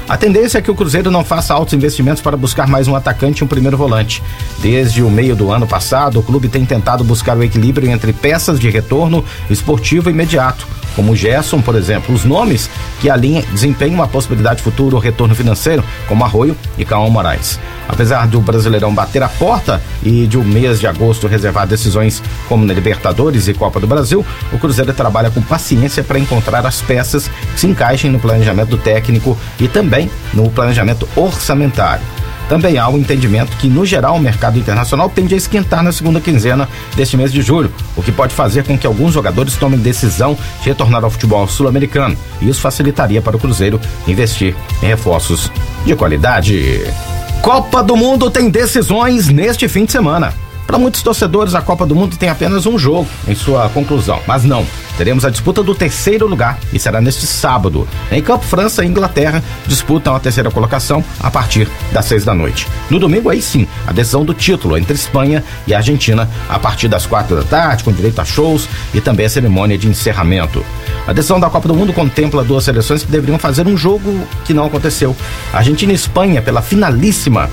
A tendência é que o Cruzeiro não faça altos investimentos para buscar mais um atacante e um primeiro volante. Desde o meio do ano passado, o clube tem tentado buscar o equilíbrio entre peças de retorno esportivo imediato, como o Gerson, por exemplo. Os nomes que a linha desempenham uma possibilidade de futuro retorno financeiro, como Arroio e Cauã Moraes. Apesar do Brasileirão bater a porta e de o mês de agosto reservar decisões como na Libertadores e Copa do Brasil, o Cruzeiro trabalha com paciência para encontrar as peças que se encaixem no planejamento do técnico e também no planejamento orçamentário. Também há o entendimento que, no geral, o mercado internacional tende a esquentar na segunda quinzena deste mês de julho, o que pode fazer com que alguns jogadores tomem decisão de retornar ao futebol sul-americano. E isso facilitaria para o Cruzeiro investir em reforços de qualidade. Copa do Mundo tem decisões neste fim de semana. Para muitos torcedores, a Copa do Mundo tem apenas um jogo em sua conclusão, mas não. Teremos a disputa do terceiro lugar e será neste sábado. Em campo, França e Inglaterra disputam a terceira colocação a partir das 6 da noite. No domingo, aí sim, a decisão do título entre Espanha e Argentina a partir das 4 da tarde, com direito a shows e também a cerimônia de encerramento. A decisão da Copa do Mundo contempla duas seleções que deveriam fazer um jogo que não aconteceu. Argentina e Espanha pela finalíssima.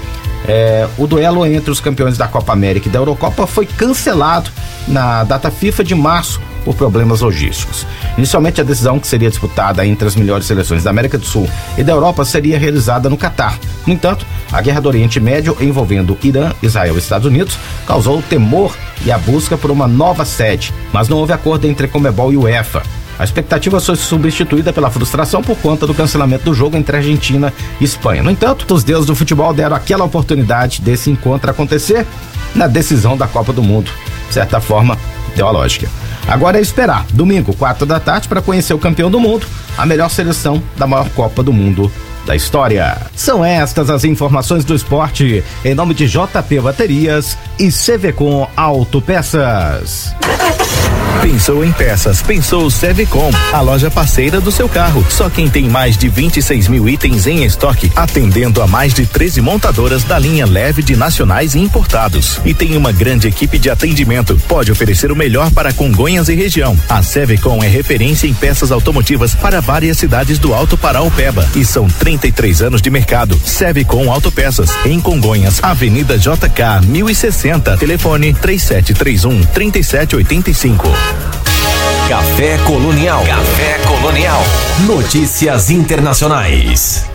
O duelo entre os campeões da Copa América e da Eurocopa foi cancelado na data FIFA de março por problemas logísticos. Inicialmente, a decisão, que seria disputada entre as melhores seleções da América do Sul e da Europa, seria realizada no Catar. No entanto, a guerra do Oriente Médio, envolvendo Irã, Israel e Estados Unidos, causou temor e a busca por uma nova sede, mas não houve acordo entre Conmebol e UEFA. A expectativa foi substituída pela frustração por conta do cancelamento do jogo entre Argentina e Espanha. No entanto, os deuses do futebol deram aquela oportunidade desse encontro acontecer na decisão da Copa do Mundo. De certa forma, deu a lógica. Agora é esperar, domingo, 4 da tarde, para conhecer o campeão do mundo, a melhor seleção da maior Copa do Mundo da história. São estas as informações do esporte, em nome de JP Baterias e CVCom Autopeças. Pensou em peças, pensou Sevecom, a loja parceira do seu carro. Só quem tem mais de 26 mil itens em estoque, atendendo a mais de 13 montadoras da linha leve de nacionais e importados. E tem uma grande equipe de atendimento. Pode oferecer o melhor para Congonhas e região. A Sevecom é referência em peças automotivas para várias cidades do Alto Paraopeba. E são 33 anos de mercado. Sevecom Autopeças, em Congonhas, Avenida JK 1060. Telefone 3731-3785. Café Colonial. Café Colonial. Notícias internacionais.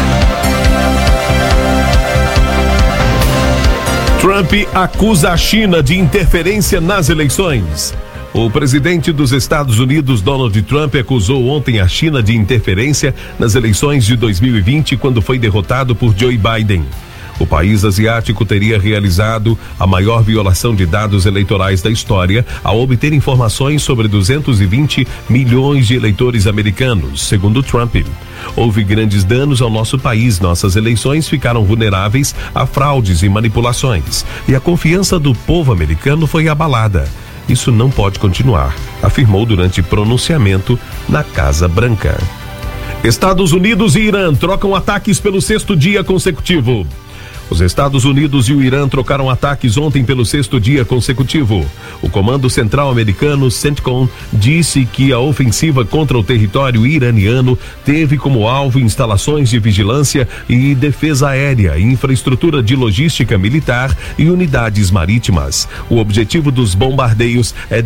Trump acusa a China de interferência nas eleições. O presidente dos Estados Unidos, Donald Trump, acusou ontem a China de interferência nas eleições de 2020, quando foi derrotado por Joe Biden. O país asiático teria realizado a maior violação de dados eleitorais da história ao obter informações sobre 220 milhões de eleitores americanos, segundo Trump. Houve grandes danos ao nosso país, nossas eleições ficaram vulneráveis a fraudes e manipulações, e a confiança do povo americano foi abalada. Isso não pode continuar, afirmou durante pronunciamento na Casa Branca. Estados Unidos e Irã trocam ataques pelo 6º dia consecutivo. Os Estados Unidos e o Irã trocaram ataques ontem pelo 6º dia consecutivo. O Comando Central Americano, CENTCOM, disse que a ofensiva contra o território iraniano teve como alvo instalações de vigilância e defesa aérea, infraestrutura de logística militar e unidades marítimas. O objetivo dos bombardeios é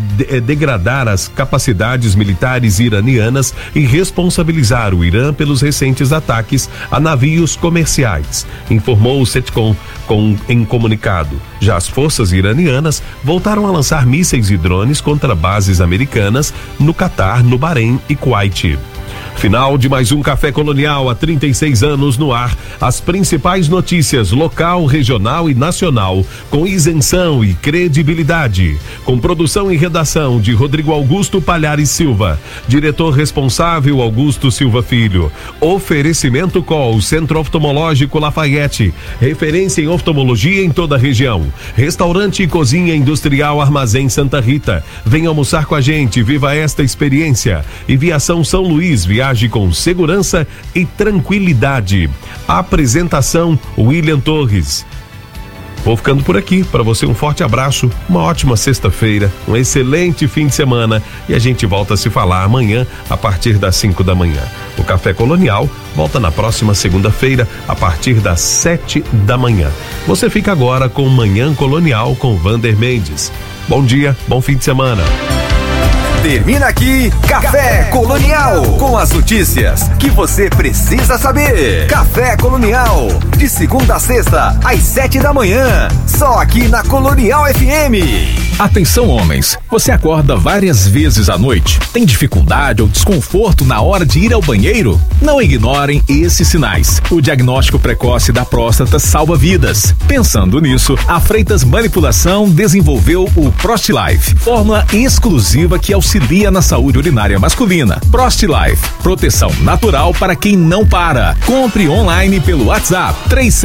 degradar as capacidades militares iranianas e responsabilizar o Irã pelos recentes ataques a navios comerciais, informou o CENTCOM em comunicado. Já as forças iranianas voltaram a lançar mísseis e drones contra bases americanas no Catar, no Bahrein e Kuwait. Final de mais um Café Colonial, há 36 anos no ar. As principais notícias local, regional e nacional, com isenção e credibilidade. Com produção e redação de Rodrigo Augusto Palhares Silva. Diretor responsável Augusto Silva Filho. Oferecimento COL, Centro Oftalmológico Lafayette. Referência em oftalmologia em toda a região. Restaurante e Cozinha Industrial Armazém Santa Rita. Venha almoçar com a gente, viva esta experiência. E Viação São Luís, viagem com segurança e tranquilidade. Apresentação William Torres. Vou ficando por aqui. Para você um forte abraço, uma ótima sexta-feira, um excelente fim de semana e a gente volta a se falar amanhã a partir das 5 da manhã. O Café Colonial volta na próxima segunda-feira a partir das 7 da manhã. Você fica agora com Manhã Colonial com Vander Mendes. Bom dia, bom fim de semana. Termina aqui Café Colonial, com as notícias que você precisa saber. Café Colonial, de segunda a sexta, às 7 da manhã, só aqui na Colonial FM. Atenção, homens, você acorda várias vezes à noite? Tem dificuldade ou desconforto na hora de ir ao banheiro? Não ignorem esses sinais. O diagnóstico precoce da próstata salva vidas. Pensando nisso, a Freitas Manipulação desenvolveu o ProstLife, fórmula exclusiva que auxilia na saúde urinária masculina. ProstLife, proteção natural para quem não para. Compre online pelo WhatsApp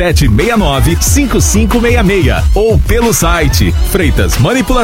3769-5566 ou pelo site freitasmanipulação.com.br.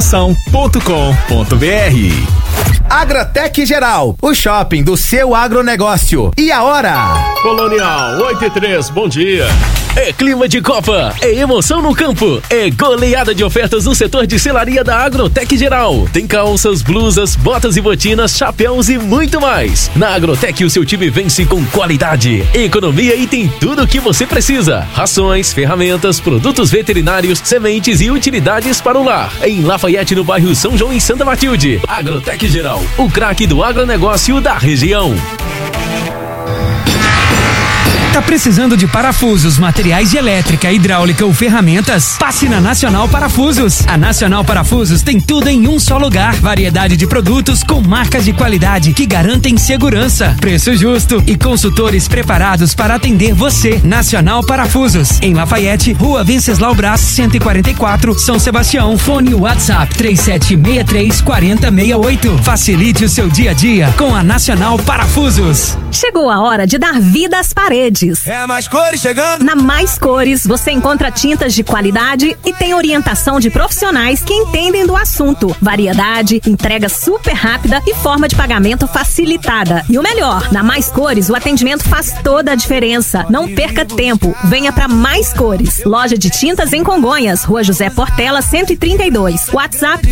Agrotec Geral, o shopping do seu agronegócio. E a hora? Colonial 8:03, bom dia. É clima de Copa, é emoção no campo, é goleada de ofertas no setor de selaria da Agrotec Geral. Tem calças, blusas, botas e botinas, chapéus e muito mais. Na Agrotec o seu time vence com qualidade, economia e tem tudo o que você precisa. Rações, ferramentas, produtos veterinários, sementes e utilidades para o lar. Em Lafayette, no bairro São João, em Santa Matilde. Agrotec Geral, o craque do agronegócio da região. Tá precisando de parafusos, materiais de elétrica, hidráulica ou ferramentas? Passe na Nacional Parafusos. A Nacional Parafusos tem tudo em um só lugar. Variedade de produtos com marcas de qualidade que garantem segurança, preço justo e consultores preparados para atender você. Nacional Parafusos, em Lafayette, Rua Venceslau Braz, 144, São Sebastião. Fone WhatsApp 3763-4068. Facilite o seu dia a dia com a Nacional Parafusos. Chegou a hora de dar vida às paredes. É a Mais Cores chegando. Na Mais Cores, você encontra tintas de qualidade e tem orientação de profissionais que entendem do assunto. Variedade, entrega super rápida e forma de pagamento facilitada. E o melhor, na Mais Cores, o atendimento faz toda a diferença. Não perca tempo. Venha para Mais Cores. Loja de tintas em Congonhas, Rua José Portela, 132. WhatsApp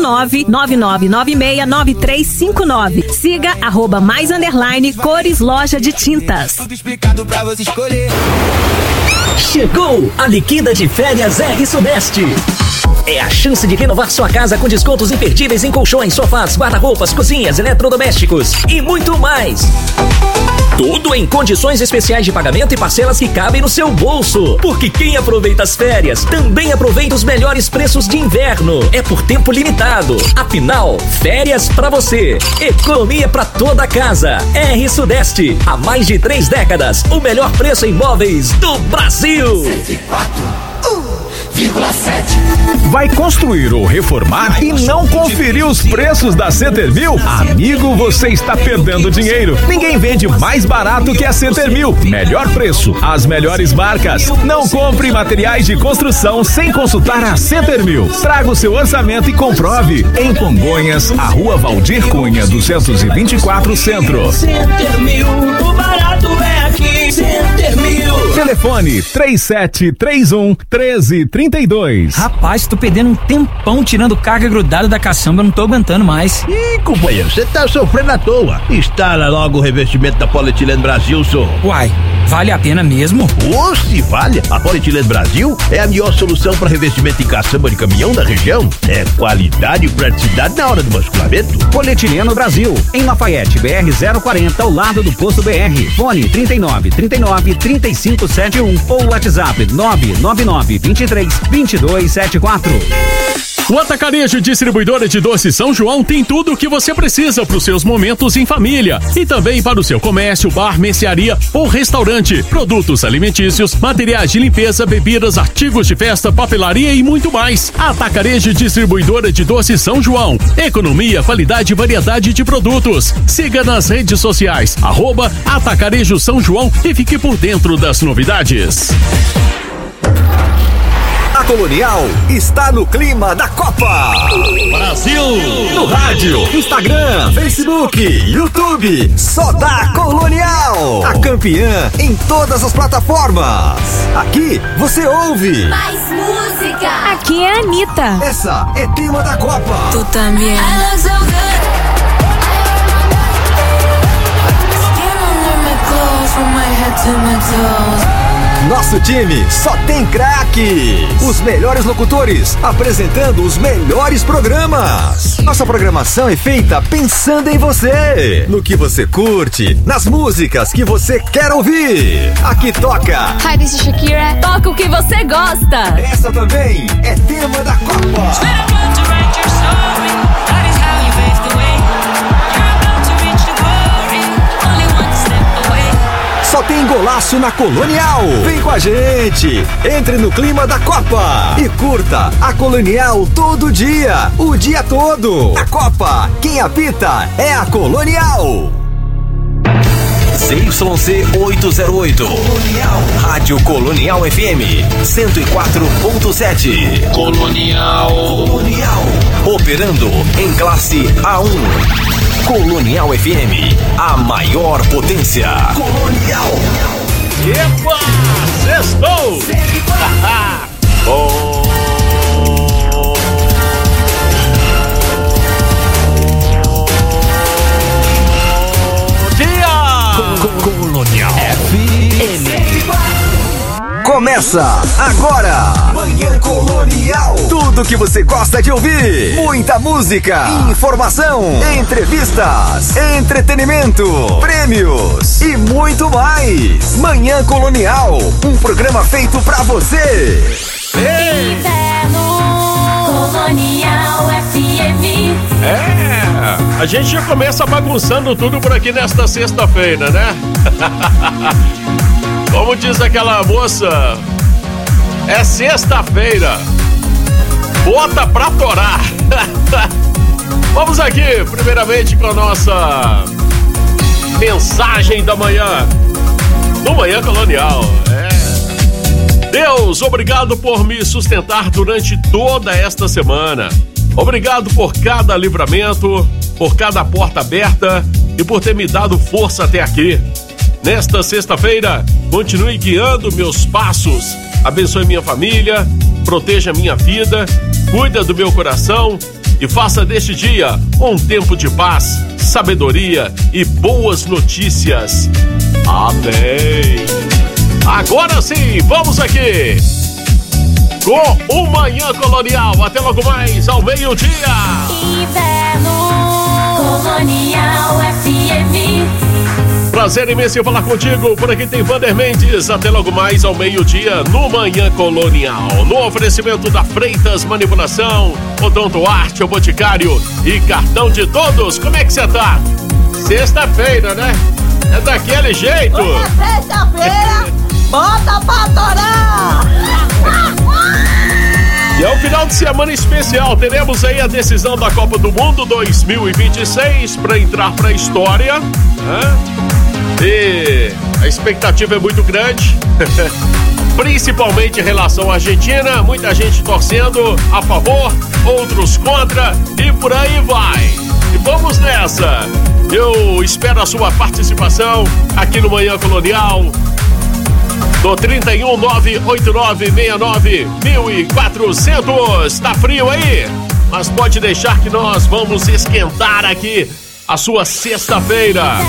319-9996-9359. Siga @mais_cores loja de tintas. Tudo explicado pra você escolher. Chegou a liquida de férias R Sudeste. É a chance de renovar sua casa com descontos imperdíveis em colchões, sofás, guarda-roupas, cozinhas, eletrodomésticos e muito mais. Tudo em condições especiais de pagamento e parcelas que cabem no seu bolso. Porque quem aproveita as férias também aproveita os melhores preços de inverno. É por tempo limitado. Afinal, férias pra você. Economia pra toda a casa. R Sudeste. Há mais de 3 décadas. O melhor preço em imóveis do Brasil. 104,7. Vai construir ou reformar e não conferiu os preços da Centermil? Amigo, você está perdendo dinheiro. Ninguém vende mais barato que a Centermil. Melhor preço, as melhores marcas. Não compre materiais de construção sem consultar a Centermil. Traga o seu orçamento e comprove. Em Congonhas, a Rua Valdir Cunha, 224 Centro. Centermil, o barato é aqui. Centermil. Telefone 3731-1332. Rapaz, tô perdendo um tempão tirando carga grudada da caçamba, não tô aguentando mais. Ih, companheiro, você tá sofrendo à toa. Instala logo o revestimento da Polietileno Brasil, senhor. Uai, vale a pena mesmo? Se vale. A Polietileno Brasil é a melhor solução para revestimento em caçamba de caminhão da região. É qualidade e praticidade na hora do basculamento. Polietileno Brasil, em Lafayette, BR 040, ao lado do posto BR. Fone 39-3571 ou WhatsApp 999-23-2274. O Atacarejo Distribuidora de Doces São João tem tudo o que você precisa para os seus momentos em família e também para o seu comércio, bar, mercearia ou restaurante. Produtos alimentícios, materiais de limpeza, bebidas, artigos de festa, papelaria e muito mais. Atacarejo Distribuidora de Doces São João. Economia, qualidade e variedade de produtos. Siga nas redes sociais @Atacarejo São João e fique por dentro das novidades. A Colonial está no clima da Copa. Brasil! No rádio, Instagram, Facebook, YouTube. Só dá Colonial. A campeã em todas as plataformas. Aqui você ouve mais música. toca. Aqui é a Anitta. Essa é tema da Copa. Tu também. Nosso time só tem craques. Os melhores locutores apresentando os melhores programas. Nossa programação é feita pensando em você, no que você curte, nas músicas que você quer ouvir. Aqui toca. Hi, this is Shakira. Toca o que você gosta. Essa também é tema da Copa. Só tem golaço na Colonial. Vem com a gente. Entre no clima da Copa e curta a Colonial todo dia, o dia todo. A Copa, quem apita é a Colonial. ZYC 808. Colonial. Rádio Colonial FM 104.7. Colonial. Operando em classe A1. Colonial FM, a maior potência. Colonial. Epa! Sextou! Bom dia! Colonial FM. Começa agora. Manhã Colonial. Tudo que você gosta de ouvir. Muita música, informação, entrevistas, entretenimento, prêmios e muito mais. Manhã Colonial, um programa feito pra você. Inverno Colonial FM. A gente já começa bagunçando tudo por aqui nesta sexta-feira, né? Como diz aquela moça, é sexta-feira, bota pra torar. Vamos aqui, primeiramente, com a nossa mensagem da manhã, no Manhã Colonial. Deus, obrigado por me sustentar durante toda esta semana. Obrigado por cada livramento, por cada porta aberta e por ter me dado força até aqui. Nesta sexta-feira, continue guiando meus passos, abençoe minha família, proteja minha vida, cuida do meu coração e faça deste dia um tempo de paz, sabedoria e boas notícias. Amém. Agora sim, vamos aqui com o Manhã Colonial. Até logo mais ao meio-dia. Inverno Colonial FM. Prazer imenso em falar contigo. Por aqui tem Vander Mendes. Até logo mais ao meio-dia no Manhã Colonial. No oferecimento da Freitas Manipulação, Odonto Arte, o Boticário e Cartão de Todos. Como é que você tá? Sexta-feira, né? É daquele jeito. Hoje é sexta-feira, bota pra torar. E é um final de semana especial. Teremos aí a decisão da Copa do Mundo 2026 para entrar para a história, né? E a expectativa é muito grande, principalmente em relação à Argentina. Muita gente torcendo a favor, outros contra e por aí vai. E vamos nessa. Eu espero a sua participação aqui no Manhã Colonial. Do 31989691400. Tá frio aí? Mas pode deixar que nós vamos esquentar aqui a sua sexta-feira.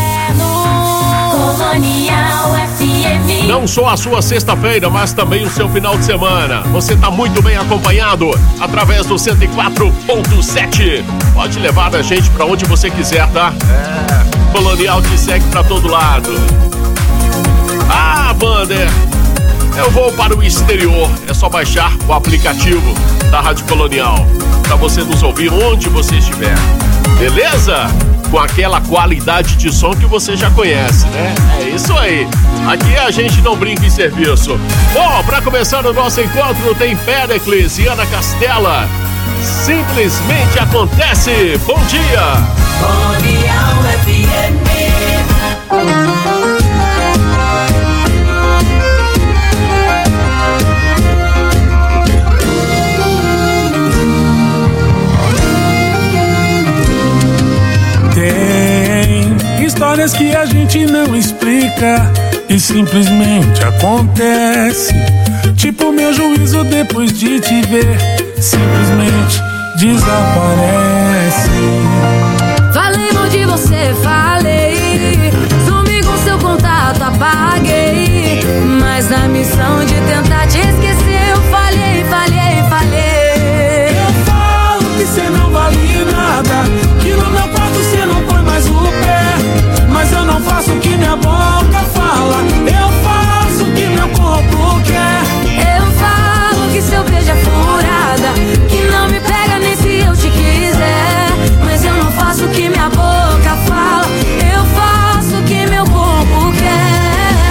Não só a sua sexta-feira, mas também o seu final de semana. Você tá muito bem acompanhado através do 104.7. Pode levar a gente pra onde você quiser, tá? Colonial te segue pra todo lado. Ah, Vander, eu vou para o exterior. É só baixar o aplicativo da Rádio Colonial para você nos ouvir onde você estiver. Beleza? Com aquela qualidade de som que você já conhece, né? É isso aí. Aqui a gente não brinca em serviço. Bom, para começar o nosso encontro tem Péricles e Ana Castela. Simplesmente acontece. Bom dia. Colonial FM. Tem história Histórias que a gente não explica e simplesmente acontece. Tipo meu juízo depois de te ver, simplesmente desaparece. Falei mal de você, falei. Sumi com seu contato, apaguei. Mas na missão de tentar te esquecer, eu falhei, falhei, falhei. Eu falo que cê não vale nada, que no meu quarto cê não põe mais o pé. Mas eu não faço o que minha boca fala, eu faço o que meu corpo quer. Eu falo que seu beijo é furada, que não me pega nem se eu te quiser. Mas eu não faço o que minha boca fala, eu faço o que meu corpo quer.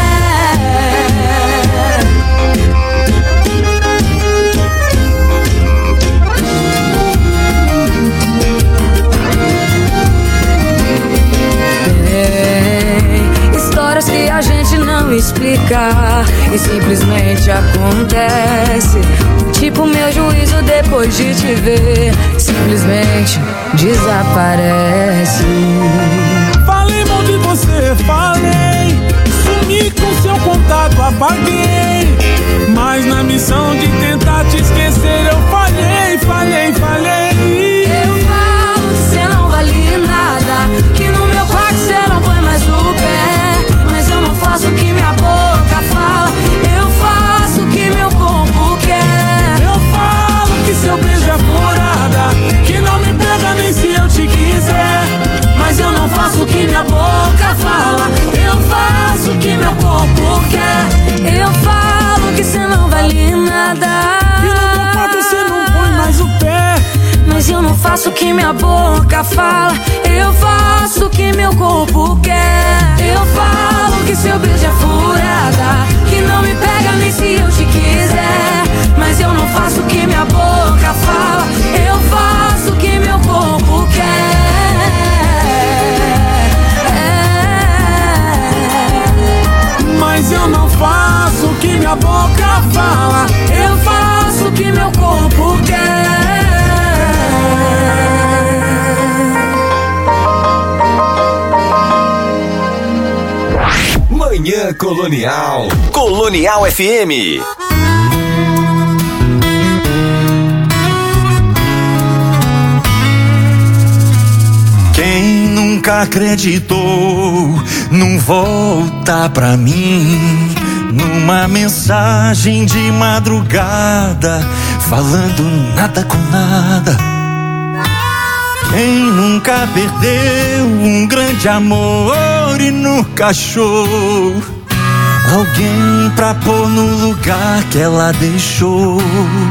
Histórias que a gente não explica e simplesmente acontece. Tipo meu juízo depois de te ver, simplesmente desaparece. Falei mal de você, falei. Sumi com seu contato, apaguei. Mas na missão de tentar te esquecer, eu falhei, falhei, falhei. Eu falo que cê não vale nada, que no meu quarto cê não põe mais o pé. Mas eu não faço o que minha boca fala, eu faço o que meu corpo quer. Eu falo que seu beijo é furada, que não me pega nem se eu te quiser. Mas eu não faço o que minha boca fala, eu faço o que meu corpo quer. Eu falo que cê não vale nada, e no meu quarto cê não põe mais o pé. mas eu não faço o que minha boca fala, eu faço o que meu corpo quer. Eu falo que seu beijo é furada, que não me pega nem se eu te quiser. Mas eu não faço o que minha boca fala, eu faço o que meu corpo quer. Mas eu não faço o que minha boca fala, eu faço o que meu corpo quer. Manhã Colonial. Colonial FM. Quem nunca acreditou não volta pra mim, numa mensagem de madrugada, falando nada com nada. Quem nunca perdeu um grande amor e nunca achou alguém pra pôr no lugar que ela deixou,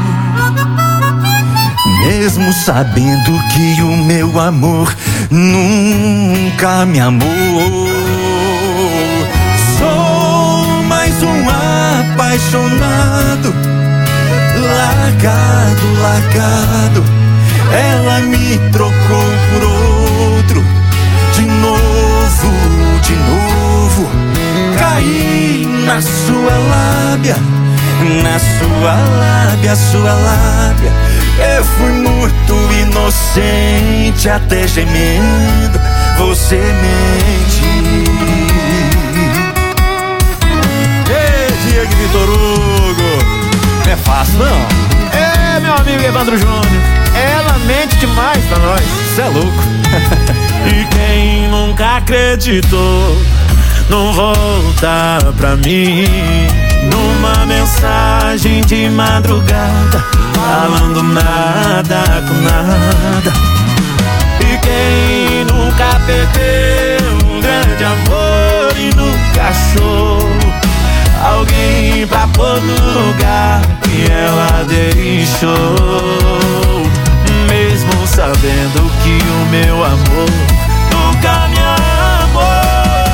mesmo sabendo que o meu amor nunca me amou. Sou mais um apaixonado, largado, largado. Ela me trocou por outro, de novo, de novo. Caí na sua lábia, na sua lábia, sua lábia. Eu fui muito inocente, até gemendo você mente. Ei, Diego Vitor Hugo, não é fácil não. É, meu amigo Evandro Júnior, ela mente demais pra nós, cê é louco. E quem nunca acreditou não volta pra mim, numa mensagem de madrugada, falando nada com nada. E quem nunca perdeu um grande amor e nunca achou alguém pra pôr no lugar que ela deixou, mesmo sabendo que o meu amor nunca me amou.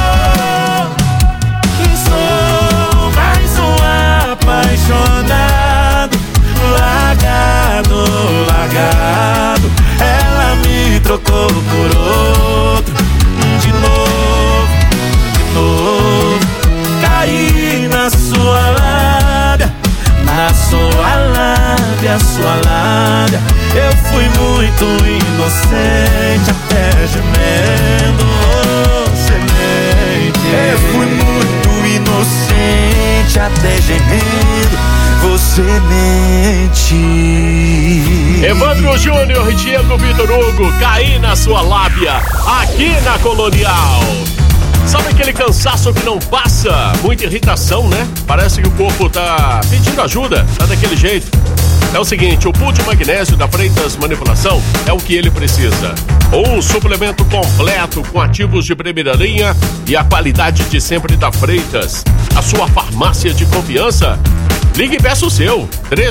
Sou mais um apaixonado, largado, largado. Ela me trocou por outro, de novo, de novo. Caí na sua lábia, na sua lábia, sua lábia. Eu fui muito inocente, até gemendo você mente. mente até gemendo, você mente. Evandro Júnior e Diego Vitor Hugo, caí na sua lábia, aqui na Colonial. Sabe aquele cansaço que não passa? Muita irritação, né? Parece que o corpo tá pedindo ajuda, tá daquele jeito. É o seguinte, o pool de magnésio da Freitas Manipulação é o que ele precisa. Um suplemento completo com ativos de primeira linha e a qualidade de sempre da Freitas. A sua farmácia de confiança. Ligue e peça o seu,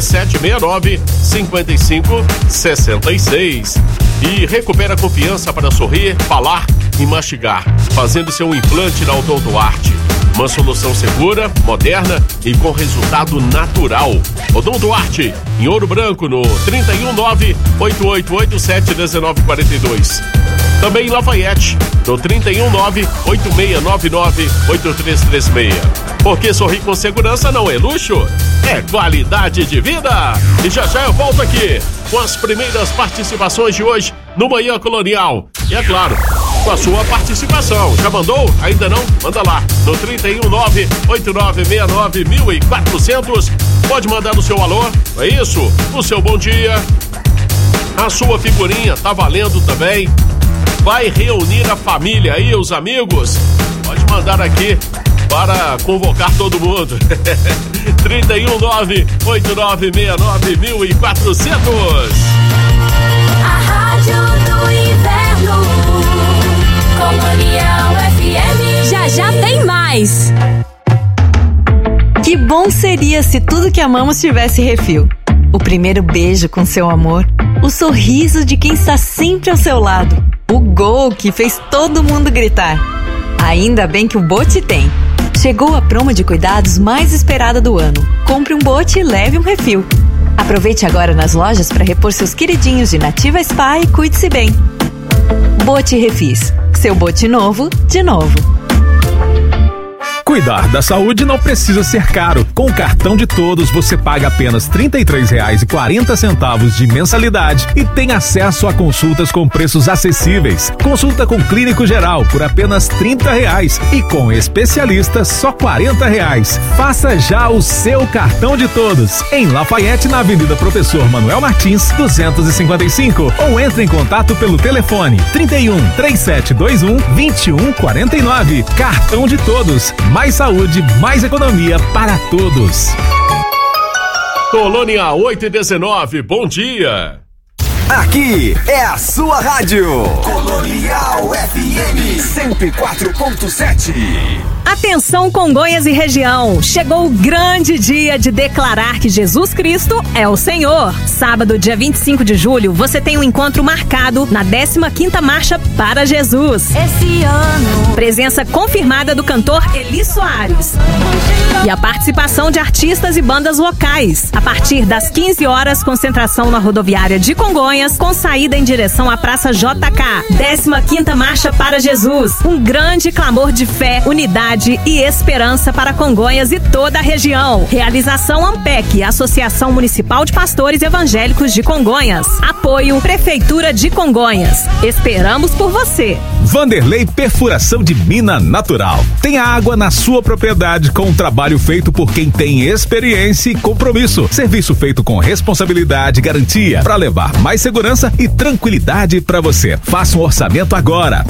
3769-5566. E recupera a confiança para sorrir, falar e mastigar, fazendo seu implante na Odonto Arte. Uma solução segura, moderna e com resultado natural. Odonto Arte, em Ouro Branco, no 319-8887-1942. Também em Lafayette, no 319-8699-8336. Porque sorrir com segurança não é luxo, é qualidade de vida. E já eu volto aqui com as primeiras participações de hoje no Manhã Colonial. E é claro, com a sua participação. Já mandou? Ainda não? Manda lá no 319-8969-1400. Pode mandar no seu alô, é isso? O seu bom dia. A sua figurinha tá valendo também. Vai reunir a família aí, os amigos? Pode mandar aqui para convocar todo mundo. 319-8969-1400. A Rádio do Inverno, Colonial FM. Já tem mais. Que bom seria se tudo que amamos tivesse refil. O primeiro beijo com seu amor, o sorriso de quem está sempre ao seu lado, o gol que fez todo mundo gritar. Ainda bem que o Bote tem. Chegou a promo de cuidados mais esperada do ano. Compre um Bote e leve um refil. Aproveite agora nas lojas para repor seus queridinhos de Nativa Spa e cuide-se bem. Bote Refis. Seu Bote novo, de novo. Cuidar da saúde não precisa ser caro. Com o cartão de todos, você paga apenas R$ 33,40 de mensalidade e tem acesso a consultas com preços acessíveis. Consulta com clínico geral por apenas R$ 30 e com especialistas só R$ 40. Faça já o seu cartão de todos em Lafayette, na Avenida Professor Manuel Martins, 255, ou entre em contato pelo telefone 31-3721-2149. Cartão de todos. Mais saúde, mais economia para todos. Colônia 819, bom dia. Aqui é a sua rádio. Colonial FM 104.7. Atenção, Congonhas e região, chegou o grande dia de declarar que Jesus Cristo é o Senhor. Sábado, dia 25 de julho, você tem um encontro marcado na 15ª Marcha para Jesus. Esse ano, presença confirmada do cantor Eli Soares e a participação de artistas e bandas locais. A partir das 15 horas, concentração na rodoviária de Congonhas, com saída em direção à Praça JK. 15ª Marcha para Jesus, um grande clamor de fé, unidade e esperança para Congonhas e toda a região. Realização AMPEC, Associação Municipal de Pastores Evangélicos de Congonhas. Apoio Prefeitura de Congonhas. Esperamos por você. Vanderlei Perfuração de Mina Natural. Tem água na sua propriedade com um trabalho feito por quem tem experiência e compromisso. Serviço feito com responsabilidade e garantia para levar mais segurança e tranquilidade para você. Faça um orçamento agora.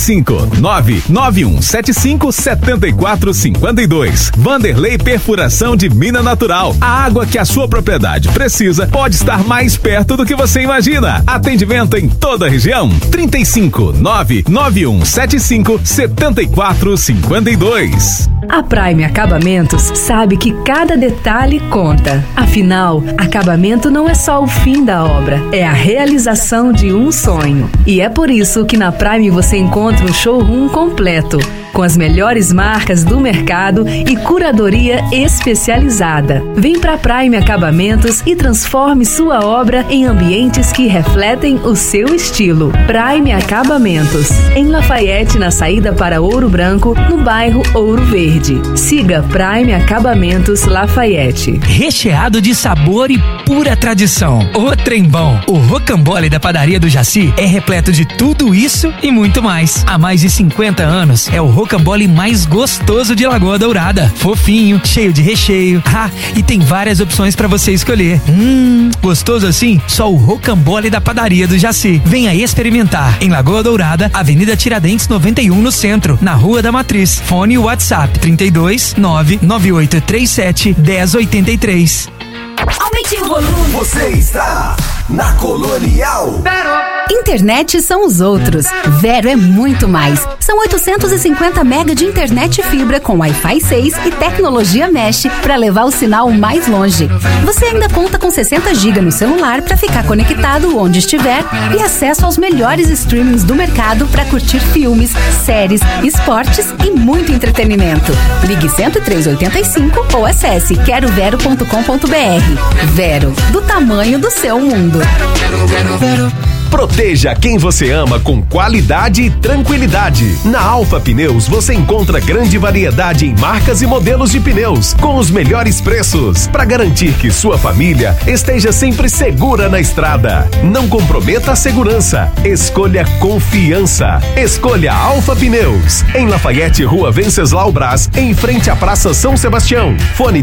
35-99175-7452. Vanderlei Perfuração de Mina Natural. A água que a sua propriedade precisa pode estar mais perto do que você imagina. Atendimento em toda a região. 35-99175-7452. A Prime Acabamentos sabe que cada detalhe conta. Afinal, acabamento não é só o fim da obra, é a realização de um sonho. E é por isso que na Prime você encontra um showroom completo, com as melhores marcas do mercado e curadoria especializada. Vem pra Prime Acabamentos e transforme sua obra em ambientes que refletem o seu estilo. Prime Acabamentos, em Lafayette, na saída para Ouro Branco, no bairro Ouro Verde. Siga Prime Acabamentos Lafayette. Recheado de sabor e pura tradição. O trem bom. O rocambole da padaria do Jaci é repleto de tudo isso e muito mais. Há mais de 50 anos é o rocambole mais gostoso de Lagoa Dourada. Fofinho, cheio de recheio. E tem várias opções para você escolher. Gostoso assim? Só o rocambole da padaria do Jaci. Venha experimentar. Em Lagoa Dourada, Avenida Tiradentes 91 no centro, na Rua da Matriz. Fone WhatsApp 32 99837 1083. Aumente o volume. Você está na Colonial. Internet são os outros. Vero é muito mais. São 850 mega de internet fibra com Wi-Fi 6 e tecnologia Mesh para levar o sinal mais longe. Você ainda conta com 60 GB no celular para ficar conectado onde estiver e acesso aos melhores streamings do mercado para curtir filmes, séries, esportes e muito entretenimento. Ligue 10385 ou acesse querovero.com.br. Vero, do tamanho do seu mundo. Proteja quem você ama com qualidade e tranquilidade. Na Alfa Pneus você encontra grande variedade em marcas e modelos de pneus com os melhores preços para garantir que sua família esteja sempre segura na estrada. Não comprometa a segurança. Escolha confiança. Escolha Alfa Pneus. Em Lafayette, Rua Venceslau Brás, em frente à Praça São Sebastião. Fone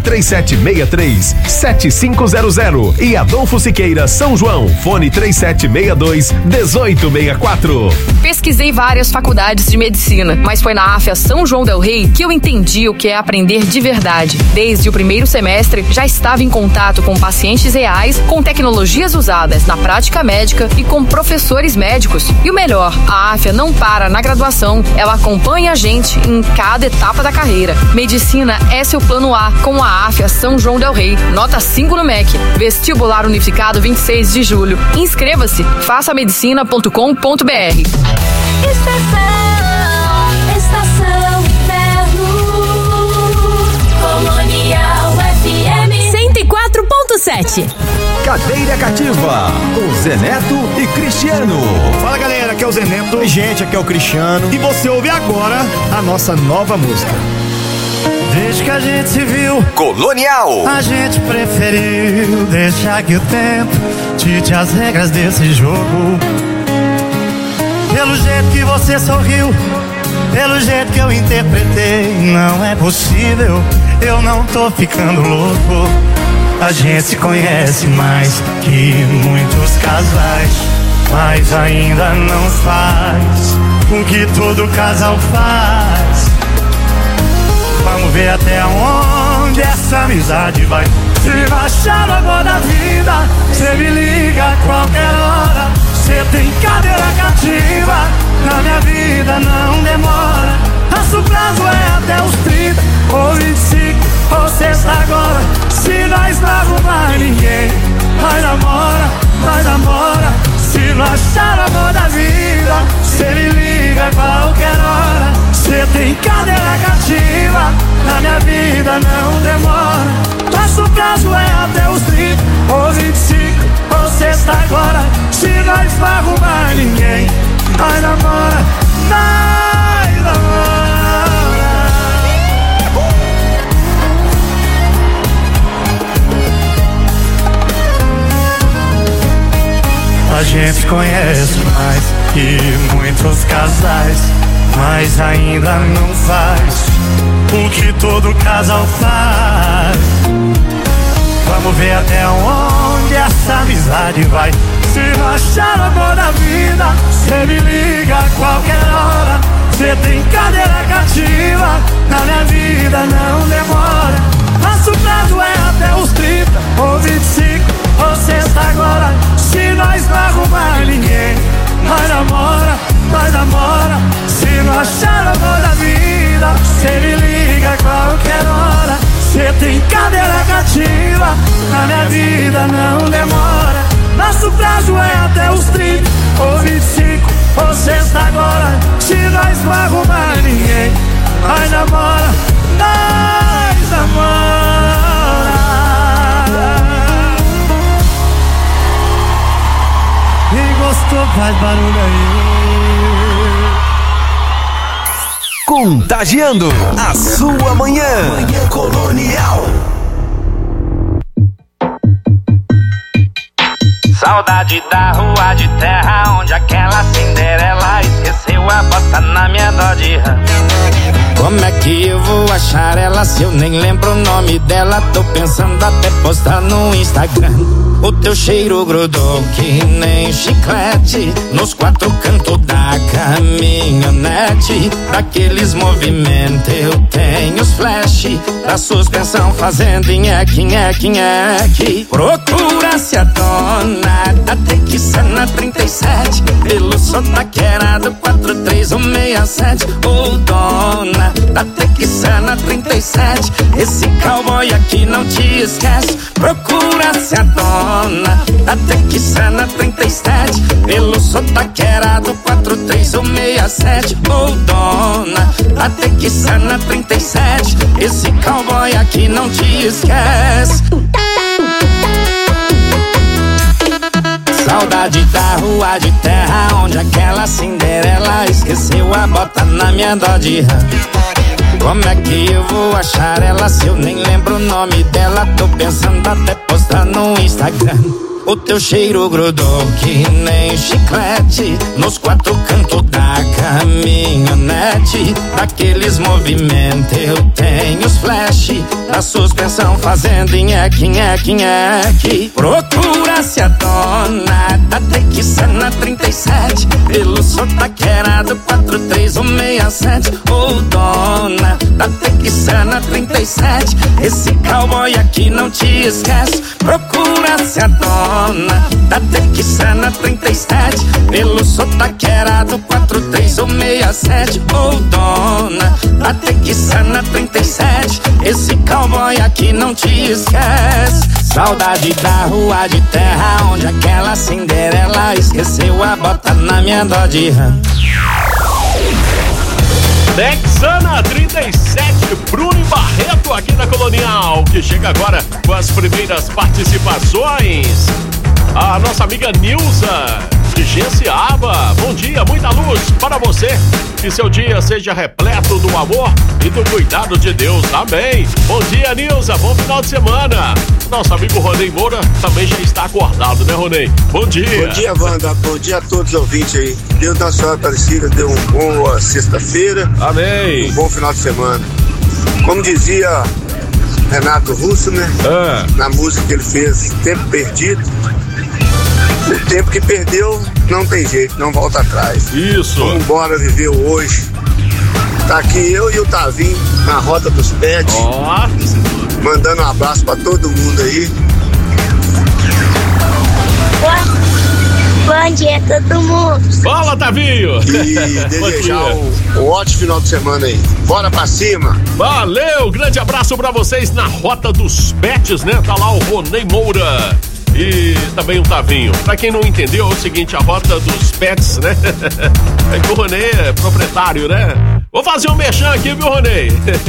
3763-7500 e Adolfo Siqueira, São João. Fone 3762-1864. Pesquisei várias faculdades de medicina, mas foi na AFIA São João del Rei que eu entendi o que é aprender de verdade. Desde o primeiro semestre, já estava em contato com pacientes reais, com tecnologias usadas na prática médica e com professores médicos. E o melhor, a AFIA não para na graduação, ela acompanha a gente em cada etapa da carreira. Medicina é seu plano A com a AFIA São João del Rei. Nota 5 no MEC. Vestibular Unificado 26 de julho. Inscreva-se. Faça medicina.com.br. Estação Inverno. Colonial FM 104.7. Cadeira Cativa, com Zé Neto e Cristiano. Fala galera, aqui é o Zé Neto. Oi gente, aqui é o Cristiano. E você ouve agora a nossa nova música. Desde que a gente se viu, Colonial, a gente preferiu deixar que o tempo dite as regras desse jogo. Pelo jeito que você sorriu, pelo jeito que eu interpretei, não é possível, eu não tô ficando louco. A gente se conhece mais que muitos casais, mas ainda não faz o que todo casal faz. Vamos ver até onde essa amizade vai. Se baixar no amor da vida, cê me liga a qualquer hora. Cê tem cadeira cativa, na minha vida não demora. Nosso prazo é até os 30 ou 25 ou sexta agora. Se nós não arrumar ninguém, nós namora. Se não achar o amor da vida, cê me liga a qualquer hora. Cê tem cadeira cativa, na minha vida não demora. Nosso prazo é até os 30 ou 25 ou sexta agora. Se nós não arrumar ninguém, nós namora. A gente conhece mais que muitos casais, mas ainda não faz o que todo casal faz. Vamos ver até onde essa amizade vai. Se não achar o amor da vida, cê me liga a qualquer hora. Cê tem cadeira cativa, na minha vida não demora. Nosso prazo é até os 30 ou 25 ou sexta agora. Se nós não arrumar ninguém, nós namora. Se não achar o amor da vida, cê me liga a qualquer hora. Cê tem cadeira cativa, na minha vida não demora. Nosso prazo é até os 30 ou 25 ou sexta agora. Se nós não arrumar ninguém, nós namora. Quem gostou faz barulho aí. Contagiando a sua manhã. Manhã Colonial. Saudade da rua de terra onde aquela Cinderela esqueceu a bota na minha dó de rã. Como é que eu vou achar ela se eu nem lembro o nome dela? Tô pensando até postar no Instagram. O teu cheiro grudou que nem chiclete nos quatro cantos da caminhonete. Daqueles movimentos eu tenho os flash da suspensão fazendo nheque, nheque, nheque. Procura-se a dona da Texana 37 pelo sotaqueirado 43167. Ô dona da Texana 37, esse cowboy aqui não te esquece. Procura-se a dona da Texana 37 pelo sotaqueirado 43167. Ô dona da Texana 37, esse cowboy aqui não te esquece. Saudade da rua de terra onde aquela Cinderela esqueceu a bota na minha dó de rã. Como é que eu vou achar ela se eu nem lembro o nome dela? Tô pensando até postar no Instagram. O teu cheiro grudou que nem chiclete nos quatro cantos da caminhonete. Daqueles movimentos eu tenho os flash da suspensão fazendo nheque, nheque, nheque. Procura-se a dona da Texana 37 pelo sotaqueirado 43167. Ô dona da Texana 37, esse cowboy aqui não te esquece. Procura-se a dona da Texana 37 pelo sotaqueirado 43167. Ô dona da Texana 37, esse cowboy aqui não te esquece. Saudade da rua de terra onde aquela Cinderela esqueceu a bota na minha dó de rã. Texana 37, Bruno e Barreto aqui na Colonial, que chega agora com as primeiras participações. A nossa amiga Nilza de Genciaba. Bom dia, muita luz para você. Que seu dia seja repleto do amor e do cuidado de Deus. Amém. Bom dia, Nilza. Bom final de semana. Nosso amigo Ronei Moura também já está acordado, né, Ronei? Bom dia. Bom dia, Wanda. Bom dia a todos os ouvintes aí. Deus Nossa Senhora Aparecida deu uma boa sexta-feira. Amém. Um bom final de semana. Como dizia Renato Russo, né? Na música que ele fez, Tempo Perdido. O tempo que perdeu não tem jeito, não volta atrás. Isso. Vamos embora viver o hoje. Tá aqui eu e o Tavinho na Rota dos Pets. Mandando um abraço pra todo mundo aí. Bom dia a todo mundo. Fala, Tavinho. E desejar um ótimo final de semana aí. Bora pra cima. Valeu, grande abraço pra vocês na Rota dos Pets, né? Tá lá o Ronei Moura e também o Tavinho. Pra quem não entendeu, é o seguinte, a Rota dos Pets, né? É que o Ronei é proprietário, né? Vou fazer um merchan aqui, viu, Ronei?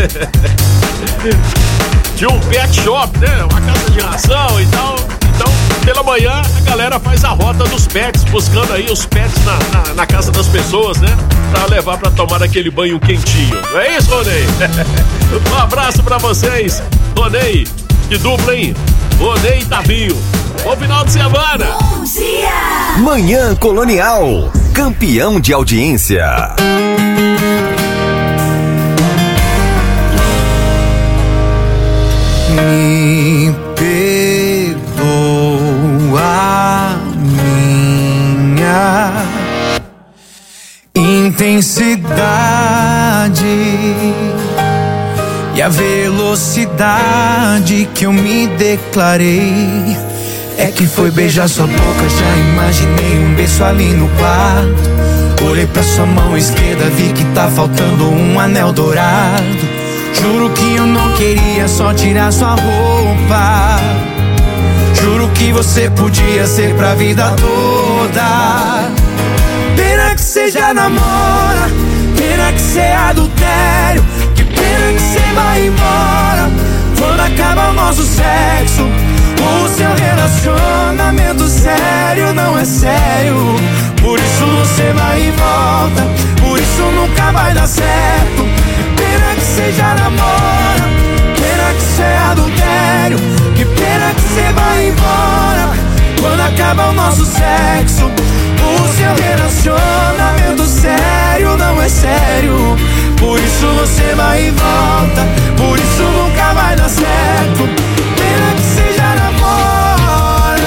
De um pet shop, né? Uma casa de ração e tal. Então, pela manhã, a galera faz a Rota dos Pets, buscando aí os pets na casa das pessoas, né? Pra levar pra tomar aquele banho quentinho. Não é isso, Ronei? Um abraço pra vocês. Ronei, que dupla, hein? Ronei e Tavinho. Bom final de semana. Bom dia. Manhã Colonial, campeão de audiência. Me perdoa minha intensidade e a velocidade que eu me declarei. É que foi beijar sua boca, já imaginei um beijo ali no quarto. Olhei pra sua mão esquerda, vi que tá faltando um anel dourado. Juro que eu não queria só tirar sua roupa. Juro que você podia ser pra vida toda. Pena que cê já namora, pena que cê é adultério. Que pena que cê vai embora quando acaba o nosso sexo. O seu relacionamento sério não é sério. Por isso você vai e volta, por isso nunca vai dar certo. Pena que cê já namora, pena que cê é adultério. Que pena que cê vai embora quando acaba acaba o nosso sexo. O seu relacionamento sério não é sério. Por isso você vai e volta, por isso nunca vai dar certo. Pena que seja namora.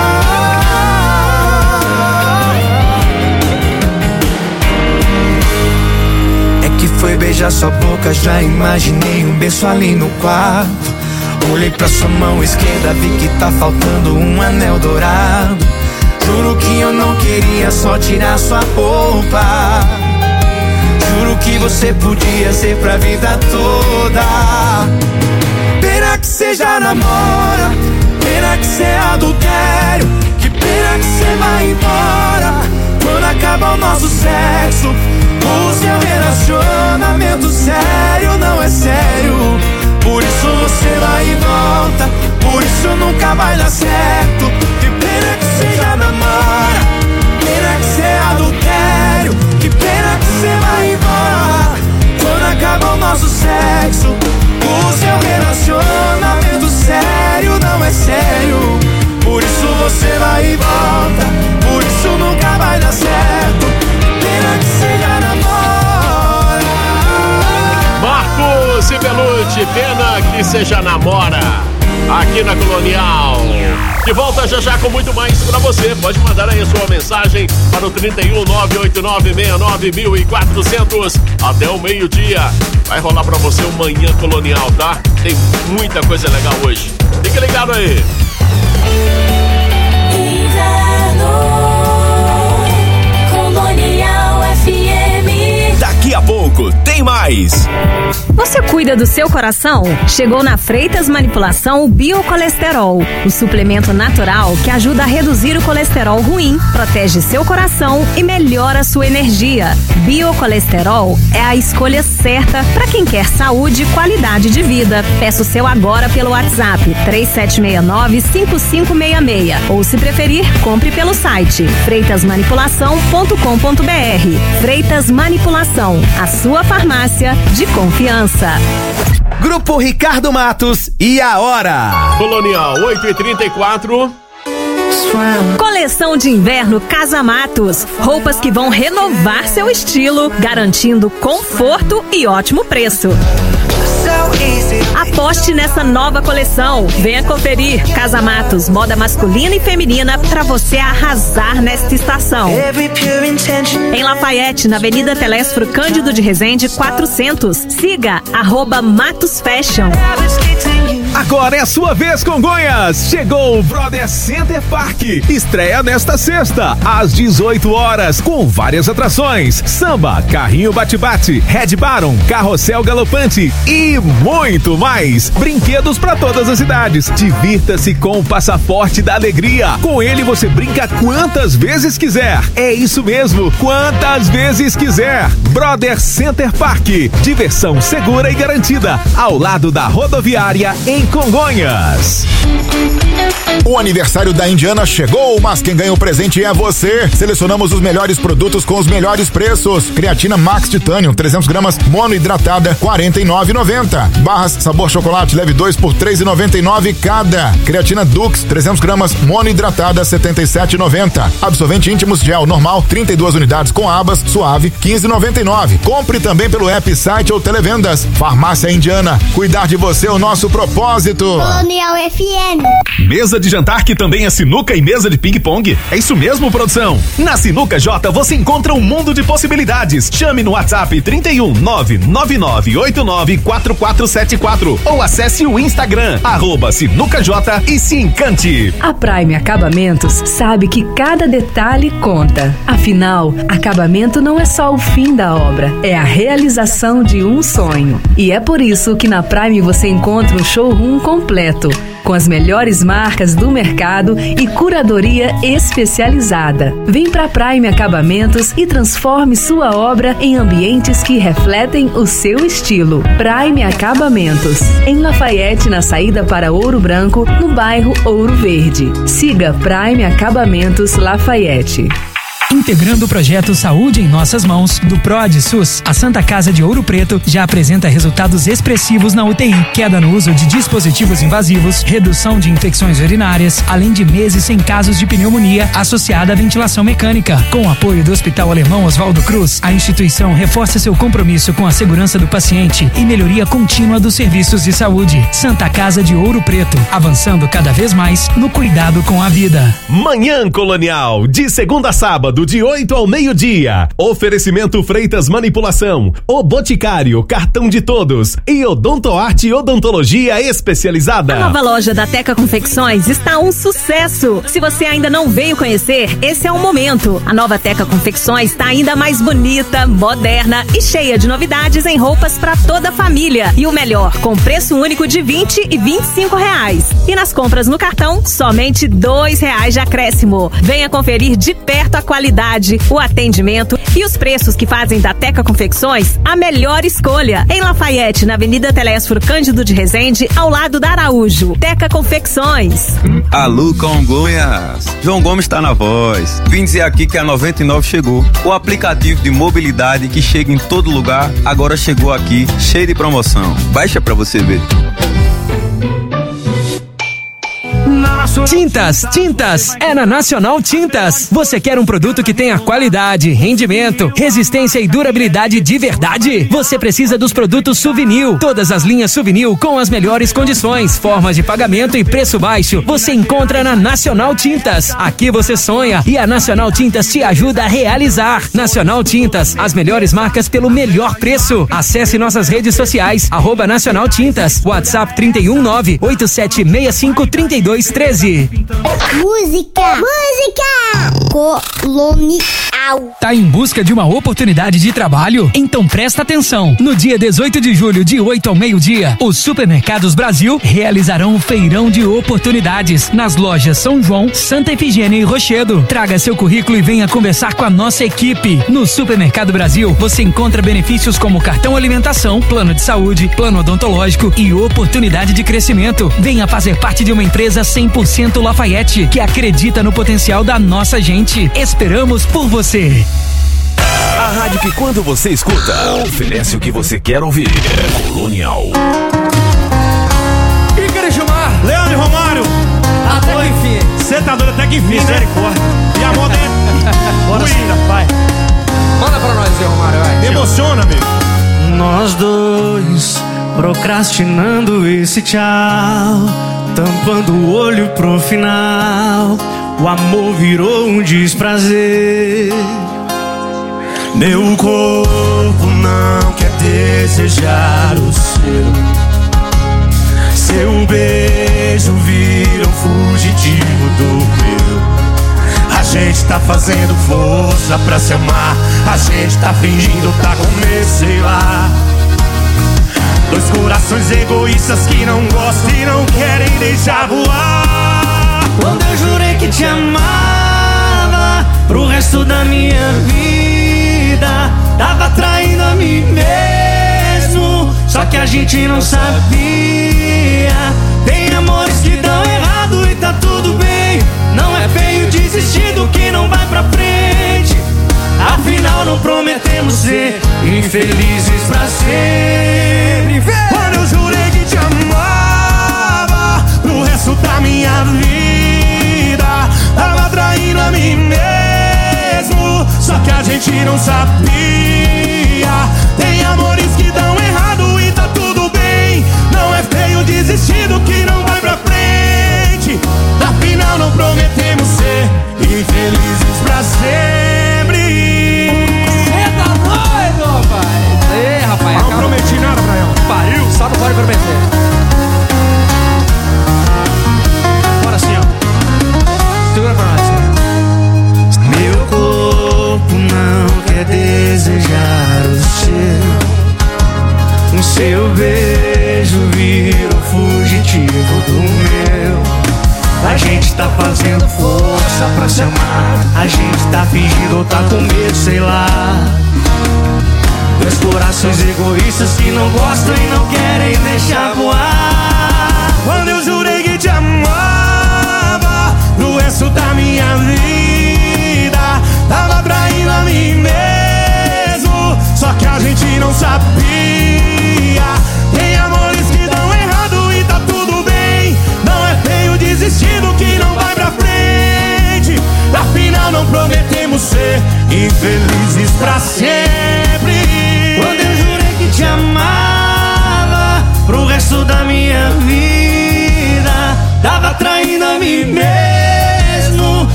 É que foi beijar sua boca, já imaginei um beijo ali no quarto. Olhei pra sua mão esquerda, vi que tá faltando um anel dourado. Juro que eu não queria só tirar sua roupa. Juro que você podia ser pra vida toda. Pena que seja namora, pena que cê é adultério. Que pena que cê vai embora quando acaba o nosso sexo. O seu relacionamento sério não é sério. Por isso você vai e volta, por isso nunca vai dar certo. Que pena que seja namora, pena que cê é adultério. Que pena que cê vai embora quando acaba o nosso sexo. O seu relacionamento sério não é sério. Por isso você vai e volta, por isso nunca vai dar certo. Pena que seja namora. Marcos e Belucci, pena que seja namora. Aqui na Colonial. De volta já com muito mais pra você. Pode mandar aí a sua mensagem para o 31 989 69 1400 até o meio-dia. Vai rolar pra você o Manhã Colonial, tá? Tem muita coisa legal hoje. Fique ligado aí. Colonial FM. Daqui a pouco tem mais. Você cuida do seu coração? Chegou na Freitas Manipulação o Biocolesterol, o suplemento natural que ajuda a reduzir o colesterol ruim, protege seu coração e melhora sua energia. Biocolesterol é a escolha certa para quem quer saúde e qualidade de vida. Peça o seu agora pelo WhatsApp 3769-5566 ou, se preferir, compre pelo site freitasmanipulação.com.br. Freitas Manipulação, a sua farmácia de confiança. Grupo Ricardo Matos e a hora. Colonial 8h34. Coleção de inverno Casa Matos. Roupas que vão renovar seu estilo, garantindo conforto e ótimo preço. Aposte nessa nova coleção. Venha conferir. Casa Matos, moda masculina e feminina para você arrasar nesta estação. Em Lafayette, na Avenida Telésforo Cândido de Resende 400. Siga @Matos Fashion. Agora é a sua vez, Congonhas! Chegou o Brother Center Park. Estreia nesta sexta, às 18 horas, com várias atrações: samba, carrinho bate-bate, Red Baron, carrossel galopante e muito mais. Brinquedos para todas as idades. Divirta-se com o passaporte da alegria. Com ele você brinca quantas vezes quiser. É isso mesmo, quantas vezes quiser. Brother Center Park. Diversão segura e garantida, ao lado da rodoviária em Congonhas. O aniversário da Indiana chegou, mas quem ganha o presente é você. Selecionamos os melhores produtos com os melhores preços. Creatina Max Titanium 300 gramas monohidratada R$49,90. Barras sabor chocolate leve 2 por R$3,99 cada. Creatina Dux 300 gramas monohidratada R$77,90. Absorvente íntimos gel normal 32 unidades com abas suave R$15,99. Compre também pelo app, site ou televendas. Farmácia Indiana, cuidar de você é o nosso propósito. Colonial FM. Mesa de jantar que também é sinuca e mesa de ping-pong? É isso mesmo, produção? Na Sinuca J você encontra um mundo de possibilidades. Chame no WhatsApp 31 999894474 ou acesse o Instagram @SinucaJ e se encante. A Prime Acabamentos sabe que cada detalhe conta. Afinal, acabamento não é só o fim da obra, é a realização de um sonho. E é por isso que na Prime você encontra um showroom completo, com as melhores marcas do mercado e curadoria especializada. Vem pra Prime Acabamentos e transforme sua obra em ambientes que refletem o seu estilo. Prime Acabamentos, em Lafayette, na saída para Ouro Branco, no bairro Ouro Verde. Siga Prime Acabamentos Lafayette. Integrando o projeto Saúde em Nossas Mãos, do PROD SUS, a Santa Casa de Ouro Preto já apresenta resultados expressivos na UTI, queda no uso de dispositivos invasivos, redução de infecções urinárias, além de meses sem casos de pneumonia associada à ventilação mecânica. Com o apoio do Hospital Alemão Oswaldo Cruz, a instituição reforça seu compromisso com a segurança do paciente e melhoria contínua dos serviços de saúde. Santa Casa de Ouro Preto, avançando cada vez mais no cuidado com a vida. Manhã Colonial, de segunda a sábado, de 8 ao meio-dia. Oferecimento Freitas Manipulação, O Boticário, Cartão de Todos e Odontoarte Odontologia Especializada. A nova loja da Teca Confecções está um sucesso. Se você ainda não veio conhecer, esse é o momento. A nova Teca Confecções está ainda mais bonita, moderna e cheia de novidades em roupas para toda a família. E o melhor, com preço único de R$20 e R$25. E nas compras no cartão, somente R$2 de acréscimo. Venha conferir de perto a qualidade, o atendimento e os preços que fazem da Teca Confecções a melhor escolha. Em Lafayette, na Avenida Telésforo Cândido de Resende, ao lado da Araújo. Teca Confecções. Alô, Congonhas. João Gomes está na voz. Vim dizer aqui que a 99 chegou. O aplicativo de mobilidade que chega em todo lugar, agora chegou aqui, cheio de promoção. Baixa pra você ver. Tintas, é na Nacional Tintas. Você quer um produto que tenha qualidade, rendimento, resistência e durabilidade de verdade? Você precisa dos produtos Souvenir. Todas as linhas Souvenir com as melhores condições, formas de pagamento e preço baixo. Você encontra na Nacional Tintas. Aqui você sonha e a Nacional Tintas te ajuda a realizar. Nacional Tintas, as melhores marcas pelo melhor preço. Acesse nossas redes sociais, @Nacional Tintas, WhatsApp 319-8765-3213. Música Colonial. Tá em busca de uma oportunidade de trabalho? Então presta atenção. No dia 18 de julho, de 8 ao meio-dia, os Supermercados Brasil realizarão um feirão de oportunidades nas lojas São João, Santa Efigênia e Rochedo. Traga seu currículo e venha conversar com a nossa equipe. No Supermercado Brasil, você encontra benefícios como cartão alimentação, plano de saúde, plano odontológico e oportunidade de crescimento. Venha fazer parte de uma empresa 100% Lafayette, que acredita no potencial da nossa gente. Esperamos por você. A rádio que quando você escuta, oferece o que você quer ouvir. Colonial. E queria chamar Leandro e Romário. até que enfim. Você tá doido até que enfim, misericórdia. E a moda é... Bora sim, vai. Manda pra nós, Romário, vai. Me emociona, amigo. Nós dois procrastinando esse tchau, tampando o olho pro final. O amor virou um desprazer. Meu corpo não quer desejar o seu. Seu beijo vira um fugitivo do meu. A gente tá fazendo força pra se amar. A gente tá fingindo tá com medo, sei lá. Dois corações egoístas que não gostam e não querem deixar voar. Quando eu jurei que te amava pro resto da minha vida, tava traindo a mim mesmo, só que a gente não sabia. Tem amores que dão errado e tá tudo bem. Não é feio desistir do que não vai pra frente. Afinal não prometemos ser infelizes pra sempre. Quando eu jurei que te amava pro resto da minha vida, tava traindo a mim mesmo, só que a gente não sabia. Tem amores que dão errado e tá tudo bem. Não é feio desistir do que não vai pra frente. Afinal não prometemos ser infelizes pra sempre. Cê tá doido, rapaz? Ei, rapaz, não prometi nada pra ela. Pariu, só não pode prometer. Bora assim, ó. Segura pra nós. Meu corpo não quer desejar o seu. O seu beijo vira o fugitivo do meu. A gente tá fazendo força pra se amar. A gente tá fingindo ou tá com medo, sei lá. Dois corações egoístas que não gostam e não querem deixar voar. Quando eu jurei que te amava pro resto da minha vida, tava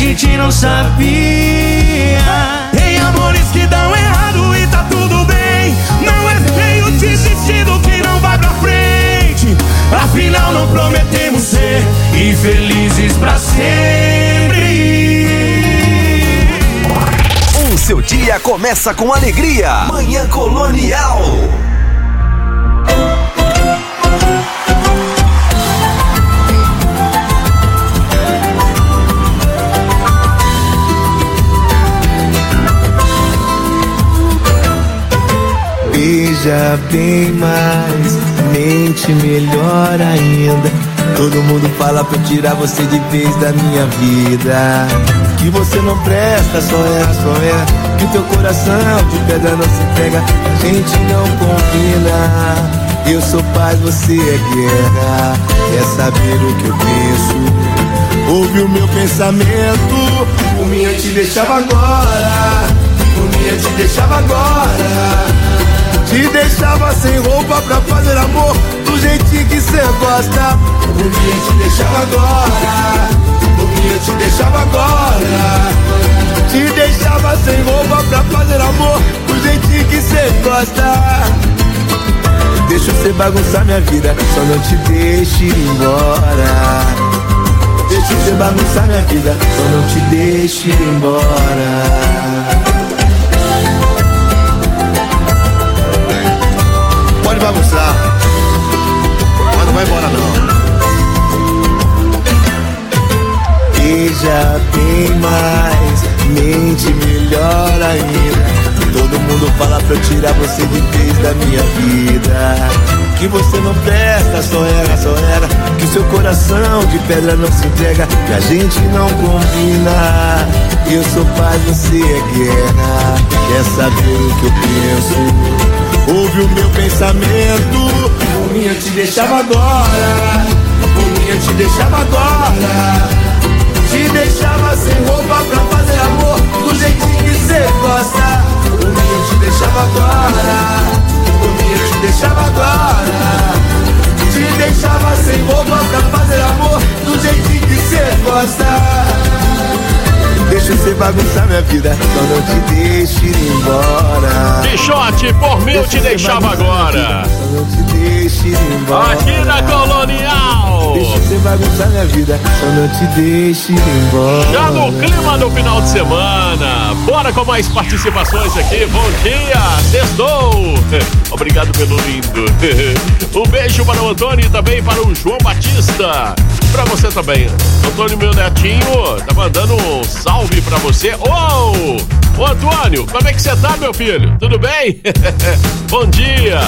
gente não sabia. Tem amores que dão errado e tá tudo bem. Não é feio desistir do que não vai pra frente. Afinal não prometemos ser infelizes pra sempre. O seu dia começa com alegria. Manhã Colonial. Beija bem mais, mente melhor ainda. Todo mundo fala pra eu tirar você de vez da minha vida. Que você não presta, só erra. Que o teu coração de pedra não se entrega. A gente não combina. Eu sou paz, você é guerra. Quer saber o que eu penso? Ouve o meu pensamento. Por mim eu te deixava agora. Por mim eu te deixava agora. Te deixava sem roupa pra fazer amor do jeitinho que cê gosta. Por mim eu te deixava agora. Por mim eu te deixava agora. Te deixava sem roupa pra fazer amor do jeitinho que cê gosta. Deixa você bagunçar minha vida, só não te deixe ir embora. Deixa você bagunçar minha vida, só não te deixe ir embora. Pode bagunçar, mas não vai embora não. Veja bem mais, mente melhor ainda. Todo mundo fala pra eu tirar você de vez da minha vida. Que você não presta, só era. Que o seu coração de pedra não se entrega. Que a gente não combina. Eu sou paz, você é guerra. Quer saber o que eu penso? Ouve o meu pensamento. Por mim eu te deixava agora. Por mim eu te deixava agora. Te deixava sem roupa pra fazer amor do jeitinho que cê gosta. Por mim eu te deixava agora. Por mim eu te deixava agora. Te deixava sem roupa pra fazer amor do jeitinho que cê gosta. Deixa você bagunçar minha vida, só não te deixe ir embora. Pichote, por mim eu te deixava agora. Só não te deixe ir embora. Aqui na Colonial. Deixa você bagunçar minha vida, só não te deixe ir embora. Já no clima do final de semana. Bora com mais participações aqui. Bom dia, sextou. Obrigado pelo lindo. Um beijo para o Antônio e também para o João Batista. Pra você também. Antônio, meu netinho, tá mandando um salve pra você. Ô Antônio, como é que você tá, meu filho? Tudo bem? Bom dia.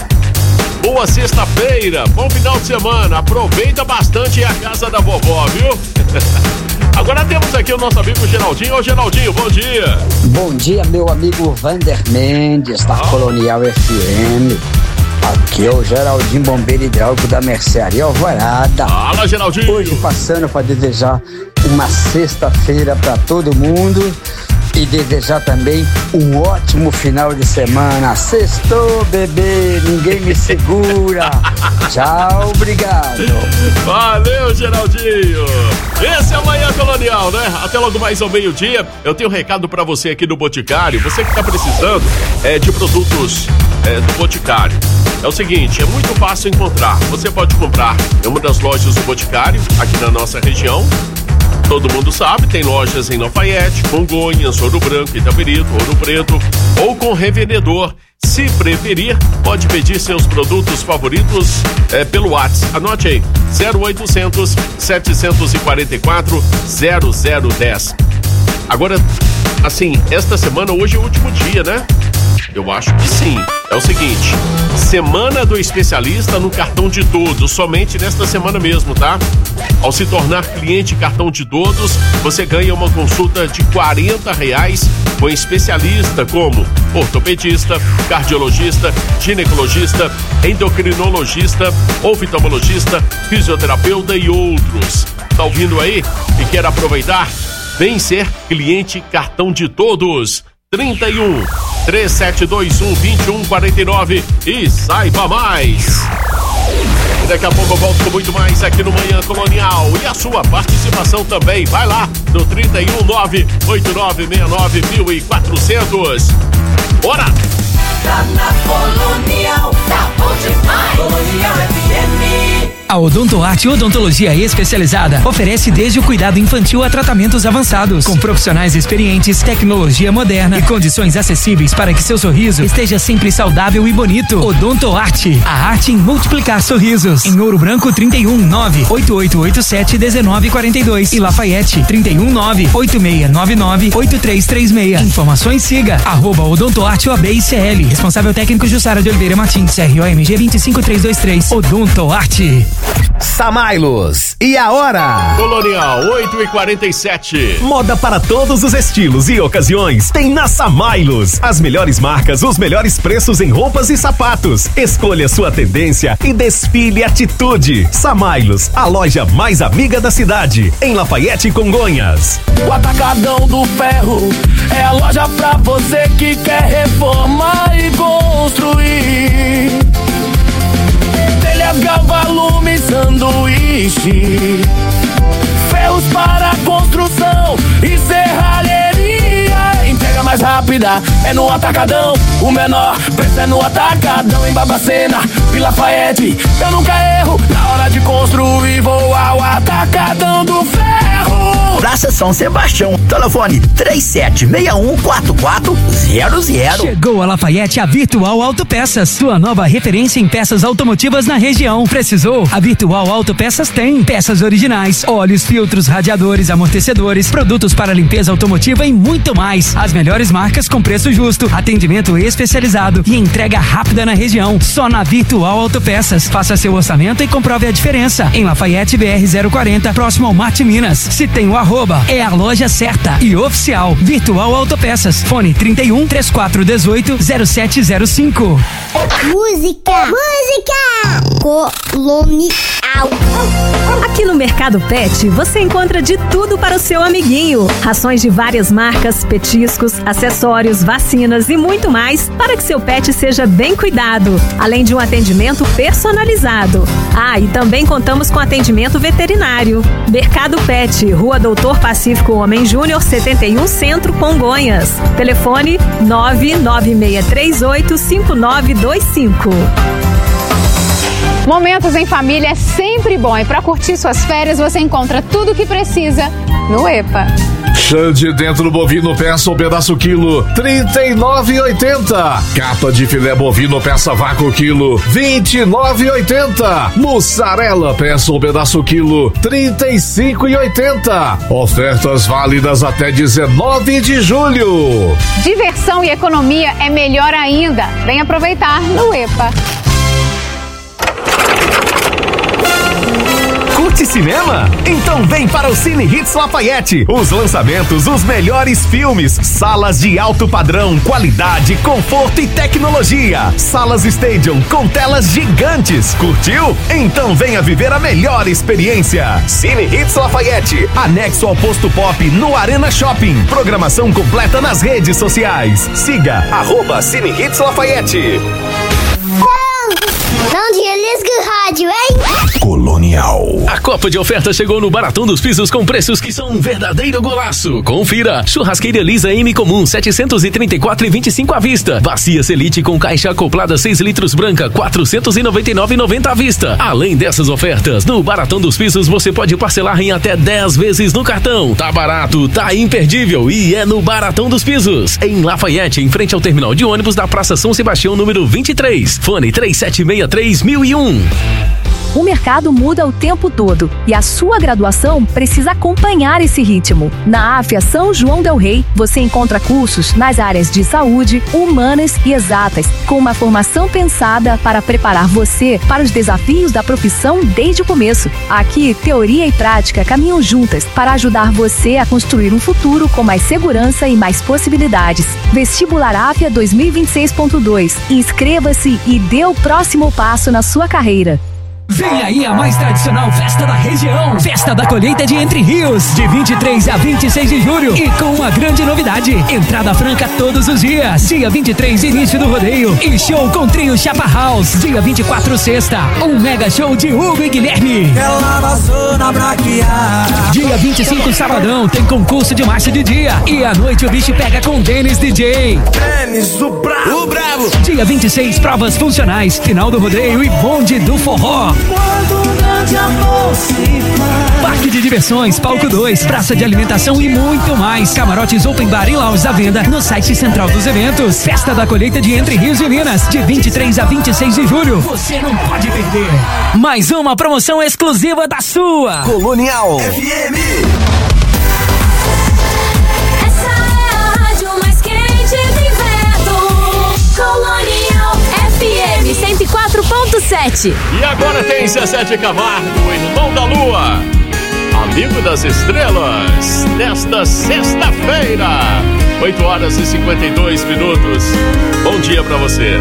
Boa sexta-feira, bom final de semana. Aproveita bastante a casa da vovó, viu? Agora temos aqui o nosso amigo Geraldinho. Ô Geraldinho, bom dia. Bom dia, meu amigo Vander Mendes, da Colonial FM. Aqui é o Geraldinho, bombeiro hidráulico da Mercearia Alvorada. Fala, Geraldinho. Hoje passando para desejar uma sexta-feira para todo mundo e desejar também um ótimo final de semana. Sextou, bebê, ninguém me segura. Tchau, obrigado. Valeu, Geraldinho. Esse é o Manhã Colonial, né? Até logo mais ao meio-dia. Eu tenho um recado pra você aqui do Boticário. Você que tá precisando de produtos do Boticário. É o seguinte, é muito fácil encontrar. Você pode comprar em uma das lojas do Boticário, aqui na nossa região. Todo mundo sabe, tem lojas em Lafayette, Congonhas, Ouro Branco, Itabirito, Ouro Preto ou com revendedor. Se preferir, pode pedir seus produtos favoritos pelo WhatsApp. Anote aí, 0800 744 0010. Agora, assim, esta semana, hoje é o último dia, né? Eu acho que sim. É o seguinte, semana do especialista no cartão de todos, somente nesta semana mesmo, tá? Ao se tornar cliente cartão de todos, você ganha uma consulta de R$40 com especialista como ortopedista, cardiologista, ginecologista, endocrinologista, oftalmologista, fisioterapeuta e outros. Tá ouvindo aí? E quer aproveitar? Vem ser cliente cartão de todos. 3721-2149 e saiba mais. daqui a pouco eu volto com muito mais aqui no Manhã Colonial. E a sua participação também. Vai lá no 319-8969-1400. Bora! Tá na Colonial, tá bom demais. Colonial FM. A Odontoarte Odontologia Especializada oferece desde o cuidado infantil a tratamentos avançados, com profissionais experientes, tecnologia moderna e condições acessíveis para que seu sorriso esteja sempre saudável e bonito. Odontoarte, a arte em multiplicar sorrisos. Em Ouro Branco, 319-8887-1942 e Lafayette, 319-8699-8336. Informações, siga @Odontoarte OAB-ICL. Responsável técnico Jussara de Oliveira Martins, CROMG 25323. Odontoarte. Samailos, e a hora? Colonial, 8h47. Moda para todos os estilos e ocasiões tem na Samailos. As melhores marcas, os melhores preços em roupas e sapatos. Escolha sua tendência e desfile atitude. Samailos, a loja mais amiga da cidade, em Lafayette, Congonhas. O Atacadão do Ferro é a loja pra você que quer reformar e construir. Telhas, galvalume, sanduíche, ferros para construção e serralheria. Entrega mais rápida é no Atacadão. O menor preço é no Atacadão. Em Babacena, Vila Lafayette, eu nunca erro. Na hora de construir, vou ao Atacadão do Ferro. Praça São Sebastião, telefone 3761-4400. Chegou a Lafayette a Virtual Autopeças, sua nova referência em peças automotivas na região. Precisou? A Virtual Autopeças tem peças originais, óleos, filtros, radiadores, amortecedores, produtos para limpeza automotiva e muito mais. As melhores marcas com preço justo, atendimento especializado e entrega rápida na região. Só na Virtual Autopeças. Faça seu orçamento e comprove a diferença. Em Lafayette BR 040, próximo ao Marte Minas. Se tem o arroba, é a loja certa e oficial. Virtual Autopeças. Fone 31-3418-0705. Música Colonial. Aqui no Mercado Pet, você encontra de tudo para o seu amiguinho. Rações de várias marcas, petiscos, acessórios, vacinas e muito mais para que seu pet seja bem cuidado, além de um atendimento personalizado. Ah, e também contamos com atendimento veterinário. Mercado Pet, Rua Doutor Pacífico Homem Júnior, 71 Centro, Congonhas. Telefone 99638-5925. Momentos em família é sempre bom e para curtir suas férias você encontra tudo o que precisa no EPA. Xande dentro bovino peça um pedaço quilo, R$39,80. Capa de filé bovino peça vácuo quilo, R$29,80. Mussarela peça um pedaço quilo, R$35,80. Ofertas válidas até 19 de julho. Diversão e economia é melhor ainda. Vem aproveitar no EPA. Curte cinema? Então vem para o Cine Hits Lafayette. Os lançamentos, os melhores filmes, salas de alto padrão, qualidade, conforto e tecnologia. Salas Stadium com telas gigantes. Curtiu? Então venha viver a melhor experiência. Cine Hits Lafayette, anexo ao Posto Pop no Arena Shopping. Programação completa nas redes sociais. Siga @Cine Hits Lafayette. Não desliga o rádio, hein? Colonial. A Copa de Oferta chegou no Baratão dos Pisos com preços que são um verdadeiro golaço. Confira. Churrasqueira Lisa M comum, 734,25 à vista. Bacia Selite com caixa acoplada 6 litros branca, 499,90 à vista. Além dessas ofertas, no Baratão dos Pisos você pode parcelar em até 10 vezes no cartão. Tá barato, tá imperdível e é no Baratão dos Pisos. Em Lafayette, em frente ao terminal de ônibus da Praça São Sebastião, número 23. Fone 3763-1001. O mercado muda o tempo todo e a sua graduação precisa acompanhar esse ritmo. Na AFIA São João del Rei, você encontra cursos nas áreas de saúde, humanas e exatas, com uma formação pensada para preparar você para os desafios da profissão desde o começo. Aqui, teoria e prática caminham juntas para ajudar você a construir um futuro com mais segurança e mais possibilidades. Vestibular AFIA 2026.2. Inscreva-se e dê o próximo passo na sua carreira. Vem aí a mais tradicional festa da região, Festa da Colheita de Entre Rios, de 23 a 26 de julho e com uma grande novidade, entrada franca todos os dias. Dia 23, início do rodeio e show com trio Chapa House. Dia 24, sexta, um mega show de Hugo e Guilherme. Dia 25, sabadão, tem concurso de marcha de dia e à noite o bicho pega com Denis DJ. Denis, o bravo. Dia 26, provas funcionais, final do rodeio e bonde do forró. Quando um grande amor se faz. Parque de diversões, palco 2, praça de alimentação e muito mais. Camarotes open bar e lounge à venda no site central dos eventos. Festa da Colheita de Entre Rios e Minas, de 23 a 26 de julho. Você não pode perder. Mais uma promoção exclusiva da sua Colonial FM. Essa é a rádio mais quente do inverno. Colonial FM 104.7. E agora tem Zezé Camargo, Irmão da Lua, Amigo das Estrelas, nesta sexta-feira, 8 horas e 52 minutos. Bom dia pra você.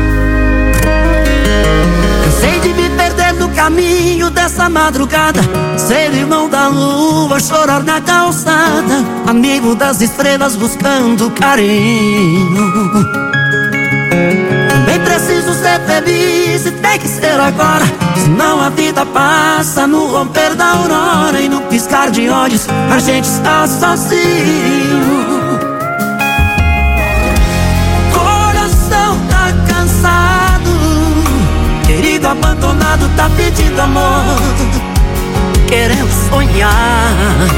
Cansei de me perder no caminho dessa madrugada, ser irmão da lua, chorar na calçada, amigo das estrelas buscando carinho. Também preciso ser feliz e tem que ser agora, senão a vida passa no romper da aurora e no piscar de olhos a gente está sozinho. Coração tá cansado, querido abandonado tá pedindo amor, querendo sonhar.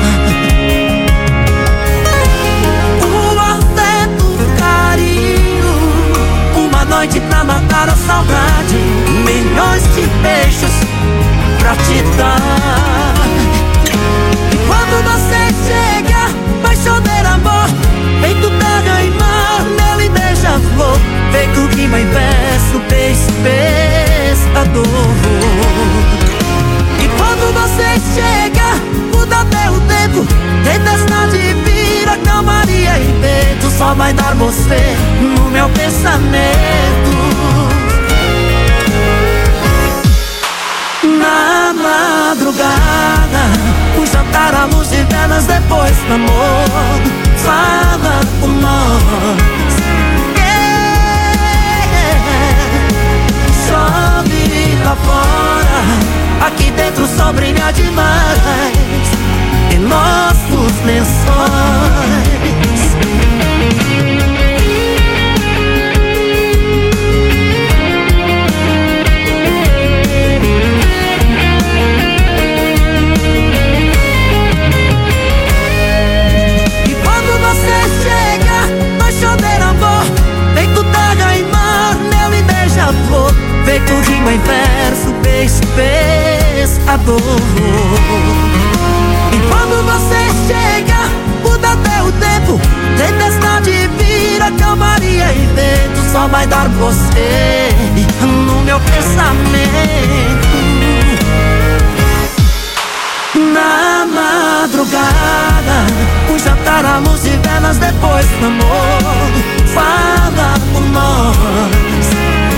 O afeto, o carinho, uma noite pra matar a saudade, milhões de beijos pra te dar. E quando você chega, vai chover amor, feito terra e mar, mel e beija-flor, feito rima em verso, beijo, pescador. E quando você chega, muda até o tempo, tempestade vira calmaria e vento, só vai dar você no meu pensamento. Na madrugada, o jantar à luz de velas, depois do amor, fala por nós. Chove lá fora, aqui dentro o sol brilha demais em nossos lençóis. E quando você chega, vai chover amor, feito terra e mar, mel e beija-flor, feito rima em verso, beijo, pescador. E quando você chega, muda até o tempo, tempestade vira calmaria e vento, só vai dar você no meu pensamento. Na madrugada, o jantar à luz de velas, depois do amor, fala por nós.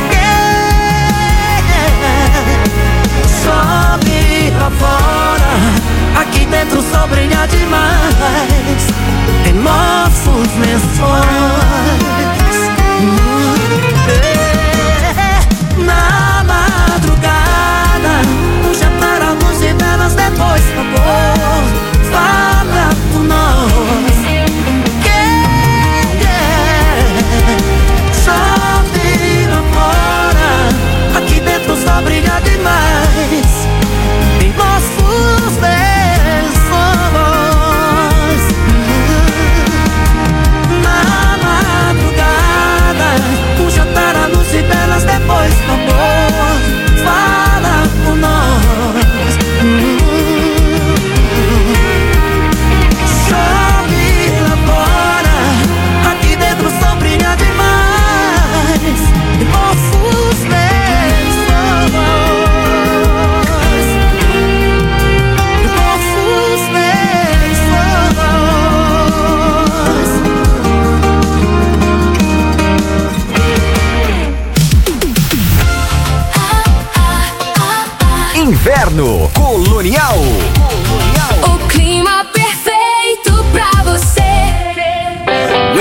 Chove lá fora, aqui dentro o sol brilha demais em nossos lençóis. Na madrugada, o jantar à luz de velas, depois do amor, fala por nós. Chove lá fora, aqui dentro o sol brilha demais em nossos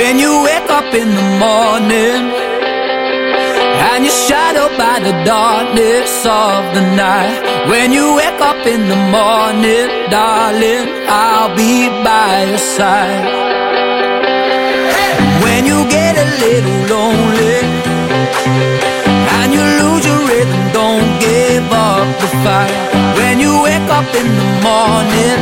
When you wake up in the morning and you're shadowed by the darkness of the night. When you wake up in the morning, darling, I'll be by your side. When you get a little lonely and you lose your rhythm, don't give up the fight. When you wake up in the morning,